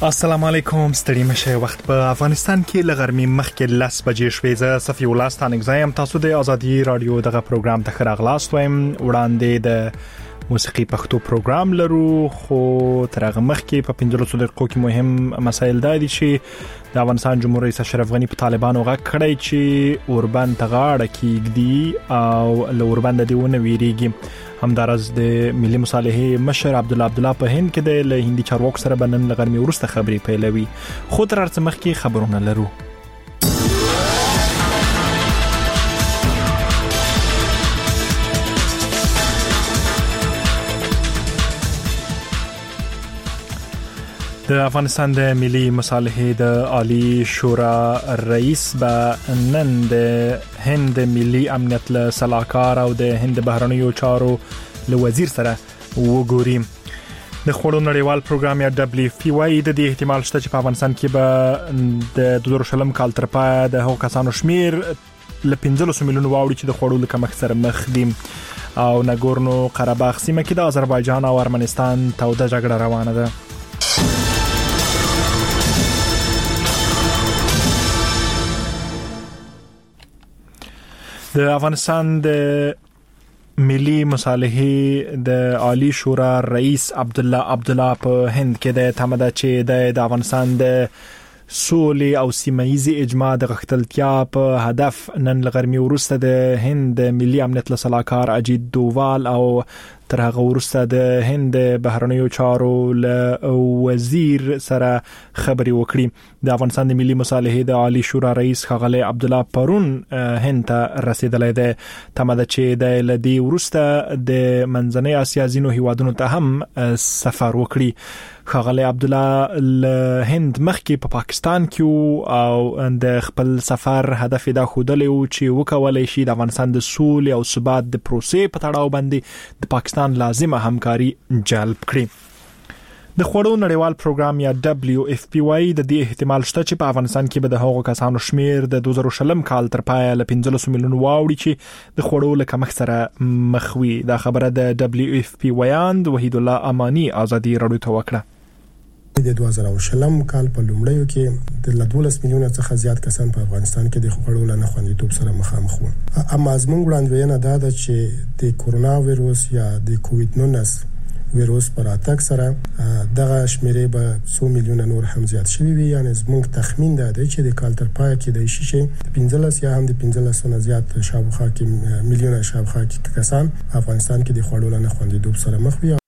السلام علیکم، ستړي مشه. وخت په افغانستان کې لغرمې مخکې 10 بجې شوې. زه صفي الله ستانګزایم. تاسو د ازادي رادیو دغه پروګرام ته خراغلاست وایم. وړاندې د موسیقي پښتو پروګرام لرو، خو تر هغه مخکې په 15 دقیقو کې مهم مسایل دي چې د افغانستان جمهور رئیس اشرف غنی په طالبانو غږ کړی چې اوربند ته غاړه کیږدي او له اوربند دیونه ویریږي. همدارس د ملي مصالحې مشر عبدالله په هند کې د هندي چارواکو سره بنن لغرمې ورسته خبرې پیلوي. خو تر ارڅ مخکې خبرونه لرو. د افغانستان د ملي مصالحې د عالی شورا رئیس به نن د هند ملي امنیت له سلاکار او د هند بهرنیو چارو له وزیر سره وګوري. د خوړو نړیوال پروګرام یا WFP د دې احتمال شته چې په افغانستان کې به د 2020 کال تر پای د هغو کسانو شمیر ل 15 میلیون واوړي چې د خوړو له کمښت سره مخ دي. او ناګورنو قرهباغ سیمه کې د آذربایجان او ارمنستان توده جګړه روانه ده. د افغانستان د ملي مصالحې د عالی شورا رئیس عبدالله په هند کې د تمده چې د افغانستان د سولې او سیمه‌ایزي اجماع د غښتلتیا په هدف نن لغرمې ورسته د هند ملي امنیت له سلاکار اجیت دووال او تر هغه ورسته د هند بهرنیو چارو له وزیر سره خبرې وکړي. د افغانستان د ملي مصالحې د عالی شورا رئیس ښاغلی عبدالله پرون هند ته رسیدلی دی. تمده چې د لدی ورسته د منځنۍ اسیا ځینو هیوادونو ته هم سفر وکړي. ښاغلی عبدالله له هند مخکې په پاکستان کې او د خپل سفر هدف دا ښودلی و چې وکولای شي د افغانستان د سولې او ثبات د پروسې په تړاو باندې د پاکستان لازمه همکاري جلب کړي. د خوړو نړیوال پروګرام یا WFP د دې احتمال شته چې په افغانستان کې به د هغو کسانو شمیر د 2020 کال تر پای له 15 میلیون واوړي چې د خوړو له کمښت سره مخ وي. دا خبره د WFP ویاند وحید الله امانی ازادي رادیو ته وکړه. د 2020 کال په لومړیو کې د 12 میلیونه څخه زیات کسان په افغانستان کې د خوړو له ناخوندیتوب سره مخامخ وو. اما زموږ وړاندوینه دا ده چې د کورونا وایروس یا د کووید 19 وایروس پر اتاک سره دغه شمیرې به 100 میلیونه نور هم زیات شوي وي. یعنی زموږ تخمین دا دی چې د کال تر پای کې د شي 15 یا هم د 15 نه زیات شاوخوا کې میلیونه شاوخوا کې کسان افغانستان کې د خوړو له ناخوندیتوب سره مخ وي.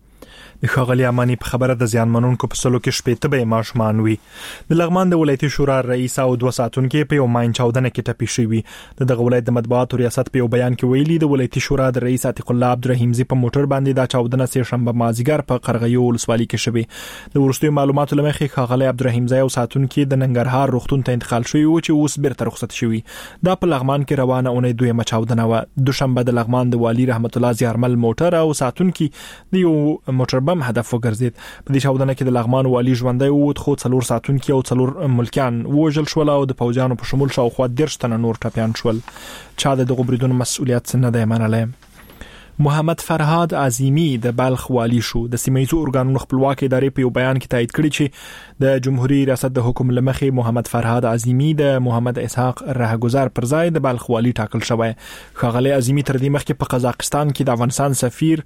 د ښاغلي امانی په خبره د زیانمنونکو په سلو کې شپېته به ماشومان وي. د لغمان د ولایتي شورا رئیس او 2 ساتونکو په یو ماین چاودنه کې ټپي شوي. دغه ولایت د مطبوعاتو ریاست په یو بیان کې ویلي د ولایتي شورا د رئیس عتیق الله عبدالرحیمزی په موټر باندې دا چاودنه سه شنبه مازیګر په قرغیو ولسوالۍ کې شوه. د ورستي معلوماتو لمخې ښاغلي عبدالرحیمزی او ساتونکو د ننګرهار روغتون ته انتقال شوی او چې اوس بیرته رخصت شوی. دا په لغمان کې روانه اونۍ دویمه چاودنه و. دوشنبه د لغمان د والی رحمت الله زیارمل موټر او ساتونکو د یو موټر بم هدف وګرځید. په دې چاودنه کې د لغمان والی ژوندۍ ووت، خو 4 ساتونکو او 4 ملکیان وژل شول او د پوځیانو په شمول شاوخوا 10 تنه نور ټپیان شول. چا د دغه بریدونو مسؤلیت نه دی منلی. محمد فرهاد عظیمی د بلخ والی شو. د سیمه‌ایزو ارګانونو خپلواکي ادارې په یو بیان کې تایید کړی چې د جمهوریت ریاست د حکم لمخې محمد فرهاد عظیمی د محمد اسحاق رهگذر پر ځای د بلخ والی ټاکل شوی. ښاغلی عظیمی تر دې مخکې په قزاقستان کې د افغانستان سفیر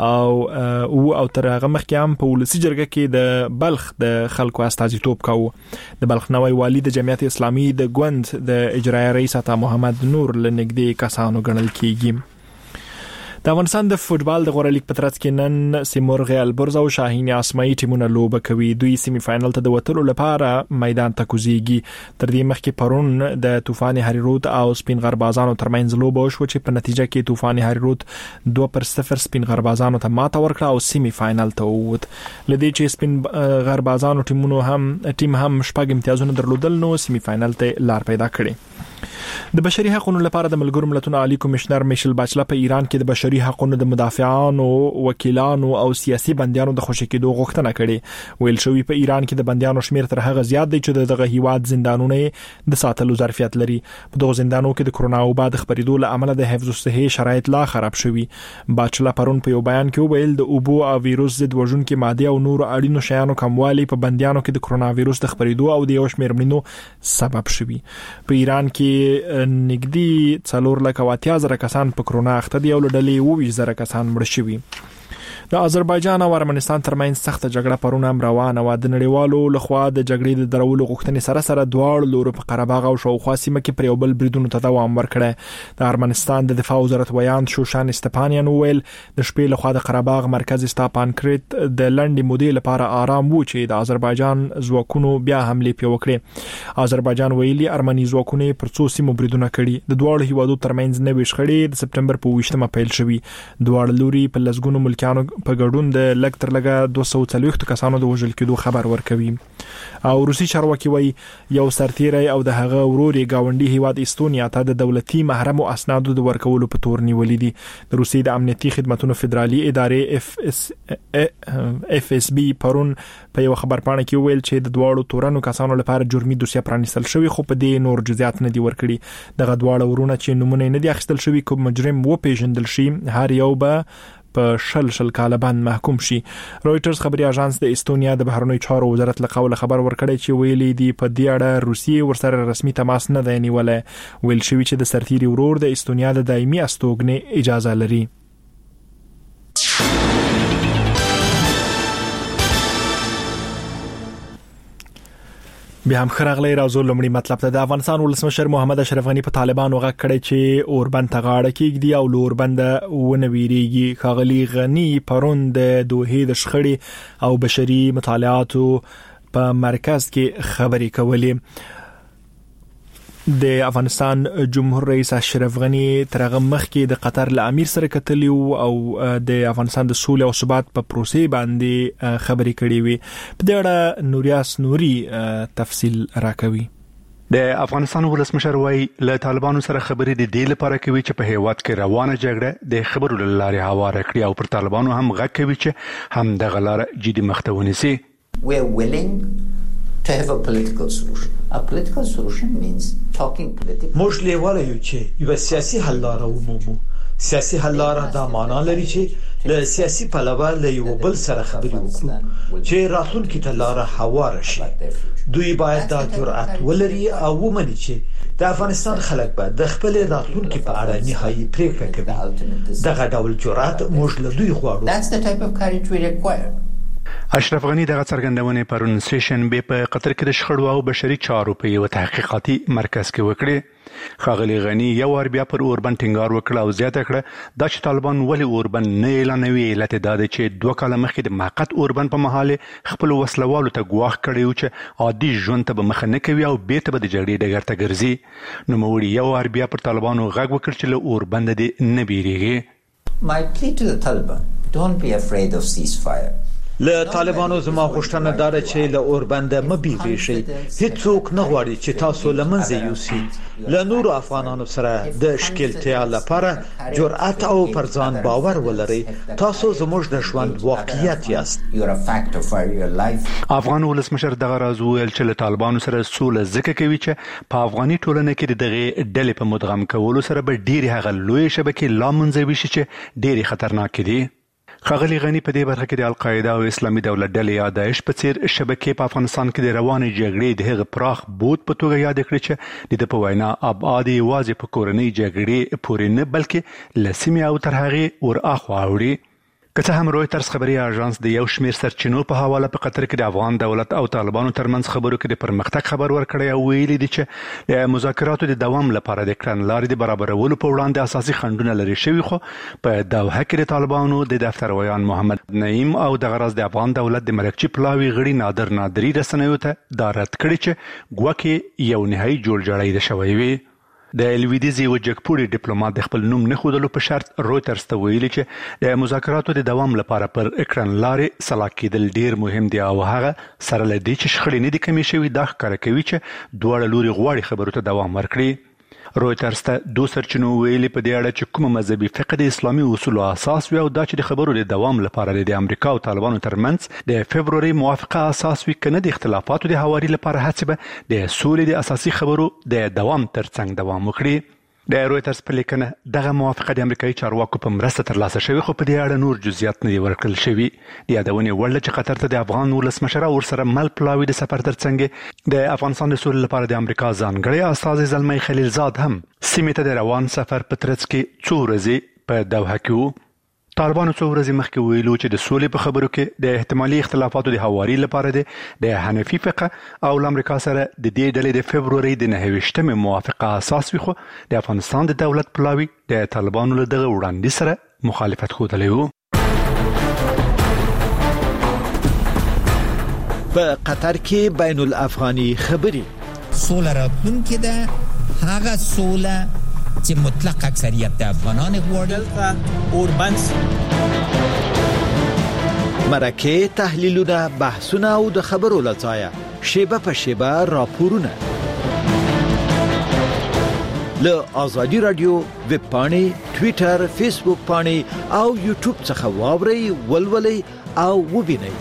او تر هغه مخکې هم په ولسی جرګه کې د بلخ د خلکو استازیتوب کاوه. د بلخ نوی والی د جمعیت اسلامي د ګوند د اجرایي رئیس عطا محمد نور لنګدي کسانو ګڼل کیږي. د افغانستان د فوتبال د غوړه لیګ په ترڅ کې نن سیمرغ البرز او شاهین اسماعیل ټیمونه لوبه کوي. دوی سیمی فائنل ته د وتلو لپاره میدان ته کوزيږي. تر دې مخکې پرون د طوفان هریروت او سپین غربازانو ترمنځ لوبه وشو چې په نتیجه کې طوفان هریروت 2-0 سپین غربازانو ته ماته ورکړه او سیمی فائنل ته ووت. لدې چې سپین غربازانو ټیم هم شپږ امتیازونه درلودل نو سیمی فائنل ته لار پیدا کړې. د بشري حقوقو لپاره د ملګرو ملتونو عالی کمشنر میشل باچلا په ایران کې د بشري حقوقو د مدافعانو، وکیلانو او سیاسي بندیانو د خوشی کېدو غوښتنه کړې. ویل شوی په ایران کې د بندیانو شمیر تر هغه زیات دی چې دغه هیواد زندانونه د ساتلو ظرفیت لري. په دغه زندانونو کې د کرونا وبا د خبرېدو له امله د حفظ الصحه شرایط لا خراب شوي. باچلا پرون په یو بیان کې ویل د اوبو او وایروس ضد وژونکو ماده او نور اړینو شیانو کموالی په بندیانو کې د کرونا وایروس د خبرېدو او د یو شمیر مړینو سبب شوي. په ایران کې نګدي 4,80,000 کسان په کرونا اخته دي او لړلې 20,000 کسان مړ شوي. د آذربایجان او ارمنستان ترمنځ سخت جګړه پرون هم روانه و. د نړیوالو لخوا د جګړې د درولو غوښتنې سره دواړو لورو په قره باغ او شاوخوا سیمه کې پر یو بل بریدونو ته دوام ورکړی. د ارمنستان د دفاع وزارت ویان شوشان استپانیان ویل د شپې لخوا د قره باغ مرکز استاپانکریت د لنډې مودې لپاره آرام وو چې د آذربایجان ځواکونو بیا حمله پیل وکړي. آذربایجان ویلي ارمني ځواکونه پر څو سیمو بریدونه کړي. د دواړو هیوادو ترمنځ نوې شخړې د سپټمبر په 20مه پیل شوې. دواړو لوري په لسګونو ملکانو په ګډون د لږ تر لږه 240 کسانو د وژل کېدو خبر ورکوي. او روسي چارواکي وایي یو سرتیری او د هغه ورور گاونډي هیواد استونیا ته د دولتي محرم او اسنادو د ورکولو په تور نیولې دي. د روسي د امنیتي خدماتو فدرالي ادارې FSB پرون په یو خبرپاڼه کې ویل چې د دواړو تورنو کسانو لپاره جرمي دوسیه پرانیستل شوی، خو په دې نور جزئیات نه دي ورکړي. دغه دواړه ورونه چې نمونه نه دي اخیستل شوی کوم مجرم و پیژندل شي هر یو به په شل کاله باندې محکوم شي. رويټرز خبري اژانس د استونیا د بهرنیو چارو وزارت له قوله خبر ورکړی چې ویلي دی په دې اړه روسیې ورسره رسمي تماس نه دی نیولای. ویل شوی چې د سرتیری ورور د استونیا د دایمي استوګنې اجازه لري. بیا هم خرغلی راځو لمړی مطلب ته. د افغانستان ولسمشر محمد اشرف غنی په طالبانو غږ کړی چې اوربند ته غاړه کېږدي او اوربند ونه ویریږي. خاغلی غنی پرون د دوحې د شخړې او بشري مطالعاتو په مرکز کې خبرې کولې. د افغانستان جمهور رئیس اشرف غنی ترغه مخکې د قطر له امیر سره کتلی او د افغانستان د سولې او ثبات په پروسې باندې خبرې کړې وي. په دې اړه نوریاس نوري تفصیل راکوي. د افغانستان ولسمشر وايي له طالبانو سره خبرې د دې لپاره کوي چې په هیواد کې روانه جګړه د خبرو لارې هواره کړي او پر طالبانو هم غږ کوي چې هم د غلار جدي مخته ونیسي. We are willing to have a political solution. A political solution means talking politically. موږ لیواله یو چې یو سیاسي حل لاره ومومو. سیاسي حل لاره دا معنا لري چې له سیاسي پلوه له یو بل سره خبرې وکړو چې راتلونکي ته لاره هواره شي. دوی باید دا جرأت ولري او ومني چې د افغانستان خلک به د خپل راتلونکي په اړه نهایي پریکړه کوي. دغه ډول جرأت موږ له دوی غواړو. That's the type of courage we require. اشرف غنی دغه څرګندونه پرون سیشن به په قطر کې د شخړو او بشري چارو په یو تحقیقاتي مرکز کې وکړي. خاغلی غنی یو ور بیا پر اوربند ټینګار وکړ او زیاته کړه دا چې طالبان ولې اوربند نه اعلانوي. علت دا دی چې 2 کال مخکې د موقت اوربند په محاله خپل وسلوالو ته ګواښ کړی و چې عادي ژوند ته به مخ نه کوي او بیرته به د جګړې ډګر ته ګرځي. نو موږ یو ور بیا پر طالبانو غږ وکړ چې له اوربند دې نه بیریږي. My plea to the Taliban, don't be afraid of ceasefire. له طالبانو زما غوښتنه دا ده چې له اوربند مبيږي شي. هیڅوک نه غواړي چې تاسو لمنځه یوسي. له نورو افغانانو سره د شکلتیا لپاره جرأت او پر ځان باور ولري. تاسو زموږ د ژوند واقعیت یاست. افغان ولسمشر دغه راز ویل چې له طالبانو سره سوله ځکه کوي چې په افغاني ټولنه کې دغه ډلې په مدغم کولو سره به ډېری هغه لوی شبکې لا منځوي شي چې ډېری خطرناک دي. خاغلی غنی په دې برخه کې د القاعده او اسلامي دولت ډلې یا داعش په څیر شبکې په افغانستان کې د روانې جګړې د هغه پراخ بود په توګه یاد کړی چې د په وینا ابعاد یوازې په کورنۍ جګړې پورې نه بلکې لسمي او تر هغه ور اخوا وړي. که څه هم رويټرز خبري اژانس د یو شمیر سرچینو په حواله په قطر کې د افغان دولت او طالبانو ترمنځ خبرو کې د پرمختګ خبر ورکړی او ویلي دي چې د مذاکراتو د دوام لپاره د کړنلارې د برابرولو په وړاندې اساسي خنډونه لري شوی. خو په دوحه کې د طالبانو د دفتر ویان محمد نعیم او د غرض د افغان دولت د مرکچی پلاوی غړي نادري رسنیو ته دا رد کړی چې ګواکې یو نهایي جوړجاړی د شوی وي. د لویدیځي وجګپوري ډیپلوماټ د خپل نوم نه خودلو په شرط رويټرز ته ویلي چې د مذاکراتو د دوام لپاره پر کړنلارې سلا کېدل ډیر مهم دي او هغه سره لدی چې شخړې نه دي کمی شوی دا ښکاره کوي چې دواړه لوري غواړي خبرو ته دوام ورکړي. رويټرز ته دوه سرچینو ویلي په دې اړه چې کوم مذهبي فقه د اسلامي اصولو اساس وي او دا چې د خبرو د دوام لپاره د امریکا او طالبانو ترمنځ د فبروري موافقه اساس وي کنه د اختلافاتو د هواري لپاره هڅه به د سولې د اساسي خبرو د دوام ترڅنګ دوام وکړي. د رويټرز په لیکنه دغه موافقه د امریکایي چارواکو په مرسته ترلاسه شوې خو په دې اړه نور جزئیات نه ورکړل شوي. د یادونې وړ چې قطر ته د افغان ولسمشر او ورسره مل پلاوي د سفر ترڅنګ د افغانستان د سولې لپاره د امریکا ځانګړی استازی زلمی خلیلزاد هم سیمې ته د روان سفر په ترڅ کې څو ورځې په دوحه کې وو. طالبانو څو ورځې مخکې ویلو چې د سولې په خبرو کې د احتمالي اختلافاتو د هواري لپاره د حنفي فقه او امریکا سره د دې ډلې د فبروري د 29مې موافقه اساس وي خو د افغانستان د دولت پلاوي د طالبانو له دغه وړاندیز سره مخالفت ښودلی وو. په قطر کې بین الافغاني خبرې سوله راتلونکې ده هغه سوله چې مطلق اکثریت د افغانان غواړي. اوربنس مرکه تحلیلونه بحثونه او د خبرو لځایه شیبه په شیبه راپورونه له آزادی رادیو ویب پاڼې ټوئیټر فیسبوک پاڼې او یوټیوب څخه واورئ ولولئ او وبینئ.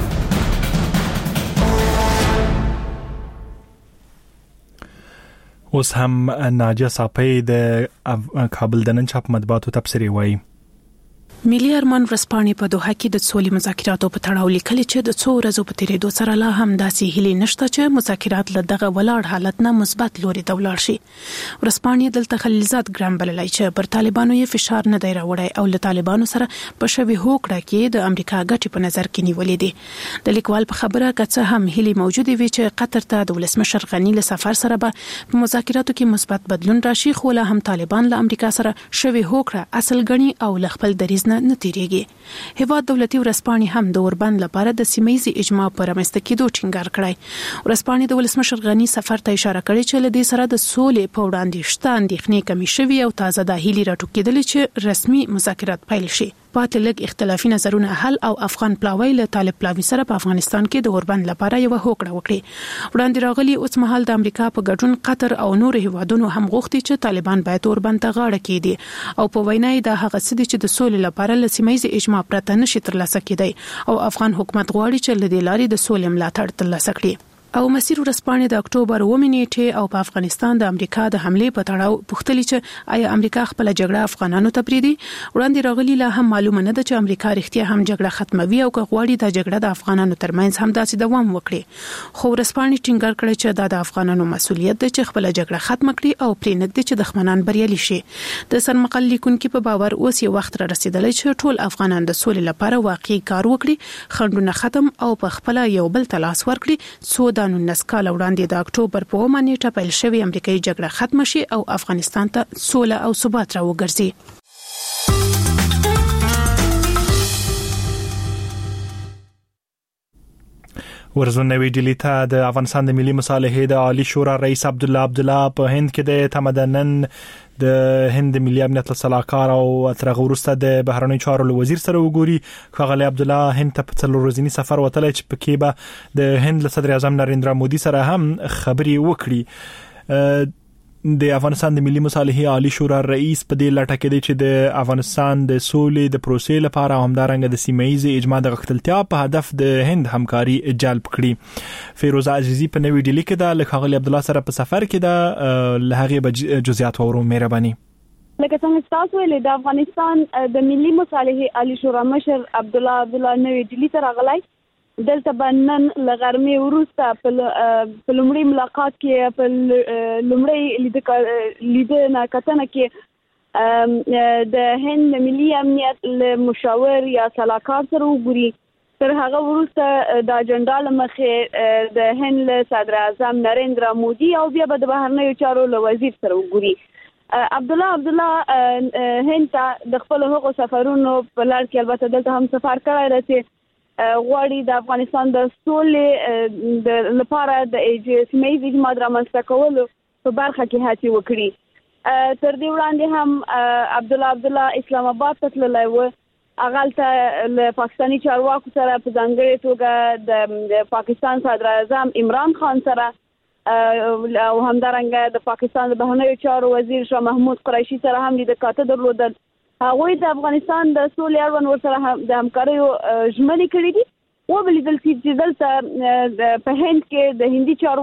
اوس هم ناجیه صاپی د کابل د نن چاپ مطبوعاتو تبصرې وایي. ملي ارمان ورځپاڼې په دوحه کې د سولې مذاکراتو په تړاو لیکلي چې د څو ورځو په تیریدو سره لا هم داسې هیلې نشته چې مذاکرات له دغه ولاړ حالت نه مثبت لوري ته ولاړ شي. ورځپاڼې دلته خلیلزاد ګرام بللی چې پر طالبانو یې فشار نه دی راوړی او له طالبانو سره په شوي هوکړه کې د امریکا ګټې په نظر کې نیولې دي. د لیکوال په خبره که څه هم هیلې موجودې وي چې قطر ته د ولسمشر غني له سفر سره به په مذاکراتو کې مثبت بدلون راشي خو لا هم طالبان له امریکا سره شوي هوکړه اصل ګڼي او له خپل دریځ نه تیریږي. هیواد دولتي ورځپاڼې هم د اوربند لپاره د سیمه‌یزي اجماع پر رامنځته کېدو ټینګار کړی. ورځپاڼې د ولسمشر غني سفر ته اشاره کړې چې له دې سره د سولې په وړاندې شته اندېښنې کمې شوي او تازه د هیلې راټوکېدلې چې رسمي مذاکرات پیل شي. پاتې لږ اختلافي نظرونه حل او افغان پلاوی له طالب پلاوی سره په افغانستان کې د اوربند لپاره یو هوکړه وکړي. وړاندې راغلي اوس مهال د امریکا په ګډون قطر او نور هیوادونو هم غوښتي چې طالبان باید اوربند ته غاړه کېږي او په وینا یې د هغه څه چې د سولې لپاره له سیمه‌یزي اجماع پرته نشي ترلاسه کېدی او افغان حکومت غواړي چې له دې لارې د سولې ملاتړ ترلاسه کړي. او مسیر ورځپاڼې د اکتوبر 9 نیټه او په افغانستان د امریکا د حمله په تړاو پوښتنه چې آیا امریکا خپل جګړه افغانانو ته پریدي. وړاندې راغلي لا هم معلومه نه ده چې امریکا رښتیا هم جګړه ختموي او که غواړي د جګړه د افغانانو ترمنځ هم داسې دوام وکړي. خو ورځپاڼې ټینګار کړی چې دا د افغانانو مسؤلیت دی چې خپل جګړه ختم کړي او پرې نه دي چې دښمنان بریالي شي. د سرمقال لیکونکو په باور اوس یو وخت را رسیدلی چې ټول افغانان د سولې لپاره واقعي کار وکړي، خنډونه ختم او په خپل یو بل تلاس ورکړي څو د 19 کال وړاندې د اکتوبر په 9 نیټه پیل شوې امریکایي جګړه ختم شي او افغانستان ته سوله او ثبات راوګرځي. ورزنوي ډیلی ته د افغانستان د ملي مصالحې د عالی شورا رئیس عبدالله په هند کې د تمدنن د هند ملي امنیت صلاحکار او ترغه ورسته د بهرنی چارو وزیر سره وګوري. خغلی عبدالله هند ته په څلور ورځنی سفر وتلی چې پکې به د هند صدر اعظم نریندرا مودي سره هم خبرې وکړي. د افغانستان د ملي مصالحې عالی شورا رئیس په دې لټه کې دی چې د افغانستان د سولې د پروسې لپاره همدارنګه د سیمه‌یزي اجماع د غښتلتیا په هدف د هند همکاري جلب کړي. فیروزه عزیزی په نوې ډیلی کې د خغلی عبدالله سره په سفر کې د لهغه جزئیات ورو مهرباني. لکه څنګه تاسو ویلي د افغانستان د ملي مصالحې عالی شورا مشر عبدالله نوې ډیلی ته راغلی. دلته بنن لغرمې وروسته په لومړي ملاقات کې په لومړي لیدنه کتنه کې د هند ملي امنیت مشاور یا صلاحکار سره وګوري. تر هغه وروسته د اجنډا لمخې د هند صدر اعظم نریندرا مودي او بیا به د بهرنیو چارو وزیر سره وګوري. عبدالله هند ته د خپل هغو سفرونو په لړ کې البته دلته هم سفر کړی دی غواړي د افغانستان د سولې د لپاره د سیمه‌یزي اجماع رامنځته کولو په برخه کې هڅې وکړي. تر دې وړاندې هم عبدالله اسلام آباد ته تللی و. هغه له پاکستاني چارواکو سره په ځانګړې توګه د پاکستان صدر اعظم عمران خان سره او همدارنګه د پاکستان د بهرنیو چارو وزیر شاه محمود قریشي سره هم د کاته درلودل. هغوی د افغانستان د سولې اړوند ورسره د همکاریو ژمنې کړې دي. وبلیدل چې دلته په هند کې د هندي چارو